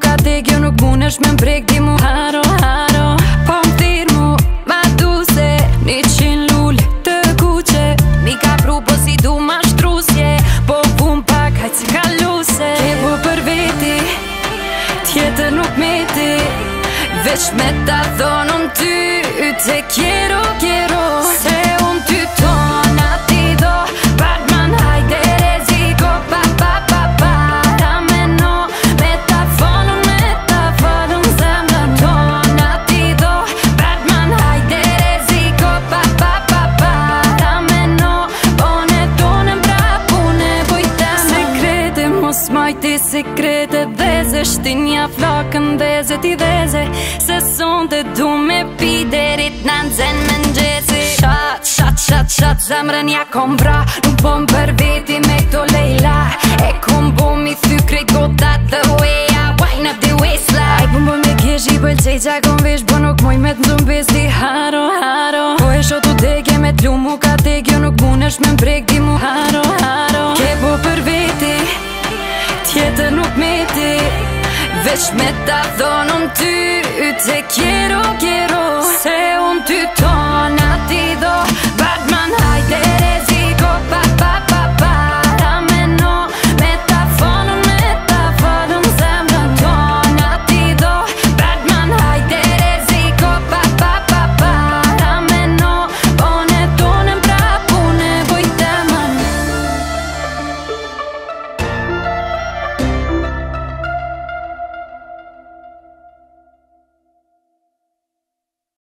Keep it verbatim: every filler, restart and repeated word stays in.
ka tek, jo nuk munesh me mprek ti mu haro, haro. Po m'thirë mu, ma du se një qin lull të kuqe. Mi ka pru po si du ma shtrusje, po pun pak hajt si kaluse. Ke po për veti, tjetër nuk meti, veç me ta thonë unë ty, te quiero, quiero. Se unë ty tona ti do, Batman hajde reziko, pa pa pa para me no. Me ta folun, me ta folun zemra tona ti do, Batman hajde reziko, pa pa pa para me no. Pone tonë mbrapune, pojteme sekrete, mos majti sekrete. Dheze, shtinja flakën dheze, ti dheze, se son të du me pi derit në nxen me nxesi. Shat, shat, shat, shat, zemrën ja kom vra, nuk bom për veti me këto lejla. E kom bo mi thy krejt gotat the way I wind up the waistline. Aj pun bo me kesh i pëlqej qa kom vesh, bo nuk moj me të ndumbes ti haro, haro. Po e shotu deke me t'lu mu ka tek, jo nuk munesh me mprek ti mu haro, haro. Ke po për veti, tjetër nuk meti, veç me ta thonë unë ty, te quiero, quiero. Se unë ty tona ti do,